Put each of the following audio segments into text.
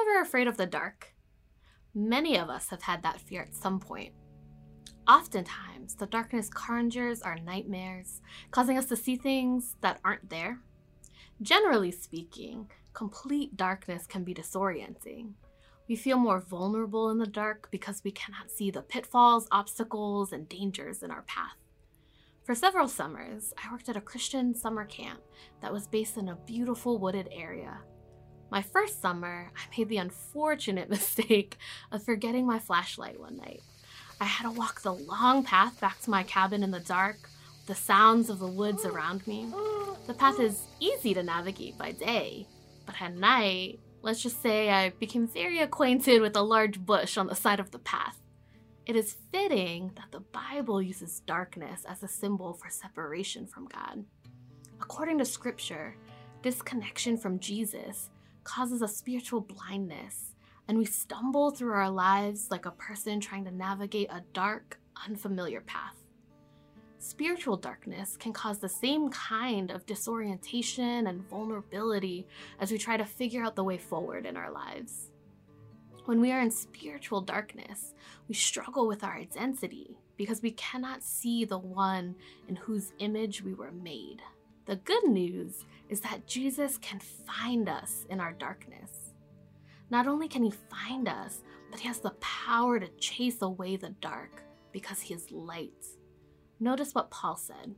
ever afraid of the dark? Many of us have had that fear at some point. Oftentimes, the darkness conjures our nightmares, causing us to see things that aren't there. Generally speaking, complete darkness can be disorienting. We feel more vulnerable in the dark because we cannot see the pitfalls, obstacles, and dangers in our path. For several summers, I worked at a Christian summer camp that was based in a beautiful wooded area. My first summer, I made the unfortunate mistake of forgetting my flashlight one night. I had to walk the long path back to my cabin in the dark, with the sounds of the woods around me. The path is easy to navigate by day, but at night, let's just say I became very acquainted with a large bush on the side of the path. It is fitting that the Bible uses darkness as a symbol for separation from God. According to Scripture, disconnection from Jesus causes a spiritual blindness, and we stumble through our lives like a person trying to navigate a dark, unfamiliar path. Spiritual darkness can cause the same kind of disorientation and vulnerability as we try to figure out the way forward in our lives. When we are in spiritual darkness, we struggle with our identity because we cannot see the one in whose image we were made. The good news is that Jesus can find us in our darkness. Not only can he find us, but he has the power to chase away the dark because he is light. Notice what Paul said.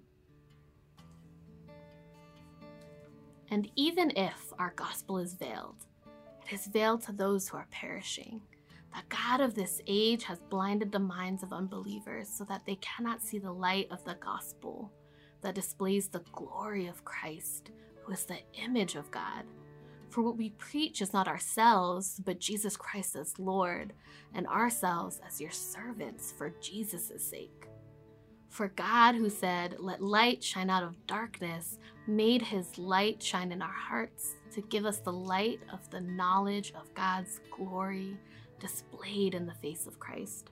And even if our gospel is veiled, it is veiled to those who are perishing. The God of this age has blinded the minds of unbelievers so that they cannot see the light of the gospel that displays the glory of Christ, who is the image of God. For what we preach is not ourselves, but Jesus Christ as Lord, and ourselves as your servants for Jesus' sake. For God, who said, "Let light shine out of darkness," made his light shine in our hearts to give us the light of the knowledge of God's glory displayed in the face of Christ.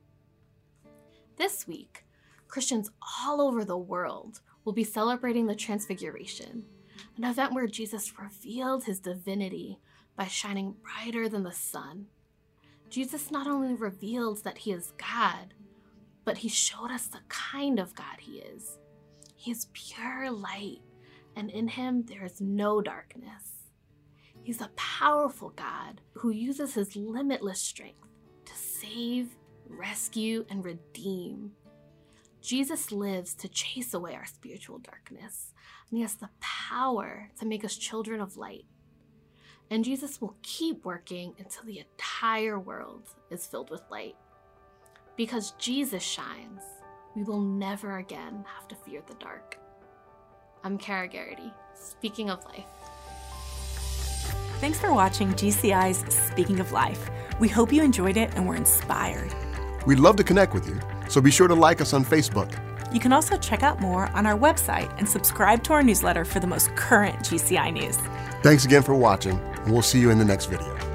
This week, Christians all over the world will be celebrating the Transfiguration, an event where Jesus revealed his divinity by shining brighter than the sun. Jesus not only revealed that he is God, but he showed us the kind of God he is. He is pure light, and in him there is no darkness. He's a powerful God who uses his limitless strength to save, rescue, and redeem. Jesus lives to chase away our spiritual darkness, and he has the power to make us children of light. And Jesus will keep working until the entire world is filled with light. Because Jesus shines, we will never again have to fear the dark. I'm Kara Garrity, Speaking of Life. Thanks for watching GCI's Speaking of Life. We hope you enjoyed it and were inspired. We'd love to connect with you, so be sure to like us on Facebook. You can also check out more on our website and subscribe to our newsletter for the most current GCI news. Thanks again for watching, and we'll see you in the next video.